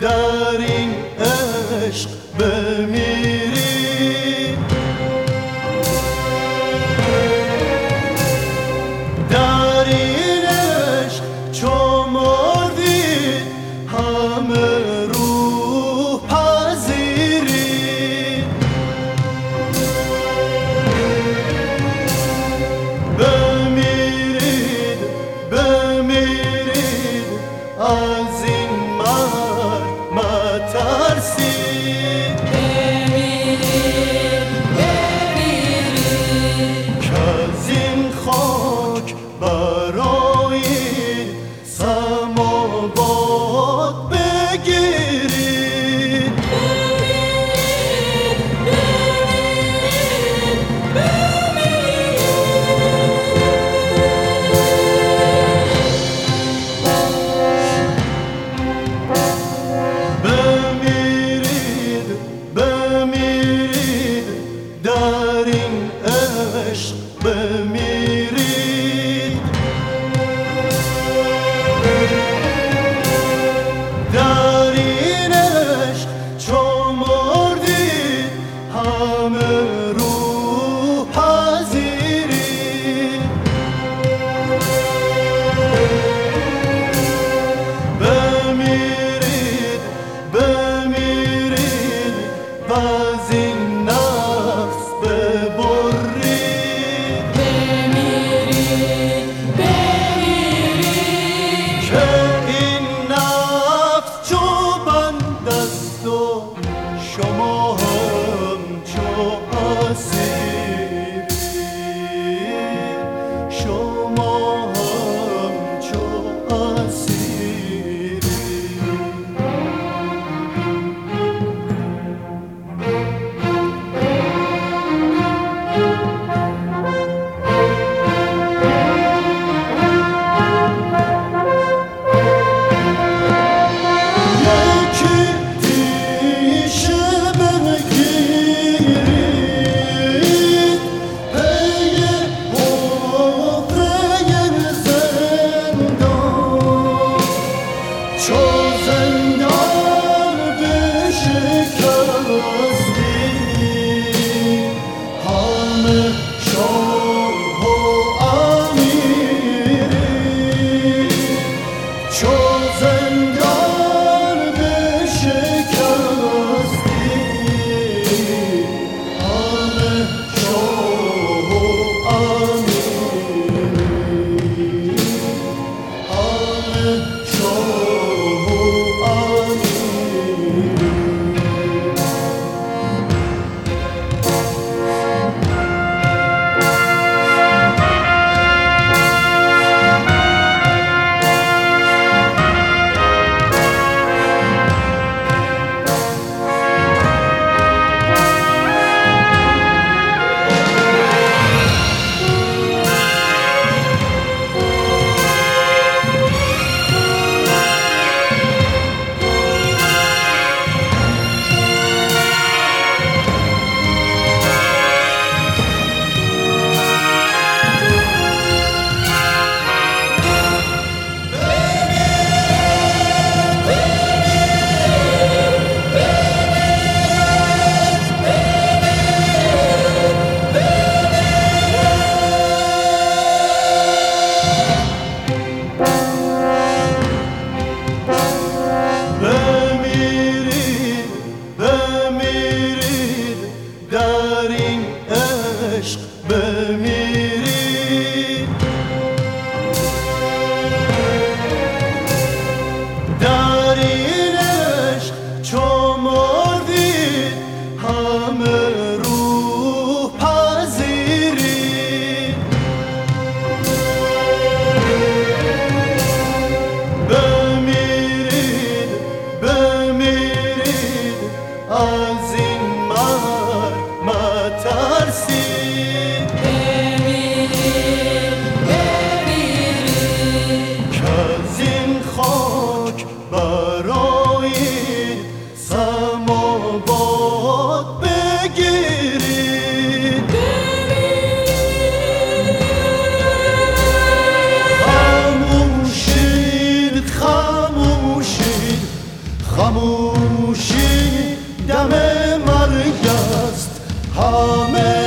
در این عشق بمیری. در این عشق چو مردید همه روح پذیرید. بمیرید بمیرید از این مرگ مترسید. بمیرید بمیرید کز این خاک برای سماوات بگیرید. بمیرید بمیرید بمیرید بمیرید در این عشق بمیرید. در این عشق چو مردید همه روح پذیرید. بمیرید بمیرید وز این نفس ببرید. بمیرید بمیرید که این نفس چو بند است و شما همچو اسیرید. شما همچو اسیرید. یکی تیشه بگیرید پی حفره زندان. چو زندان بشکستید همه شاه و امیرید. چو زندان بشکستید همه شاه و امیرید. همه شاه و امیرید. بمیرید بمیرید در این عشق بمیرید. در این عشق چو مردید همه روح پذیرید. بمیرید بمیرید از این مرگ مترسید. بمیرید بمیرید کز این خاک برای سماوات بگیرید. خاموشید خاموشید خاموشید دوشی دم مرگ است همه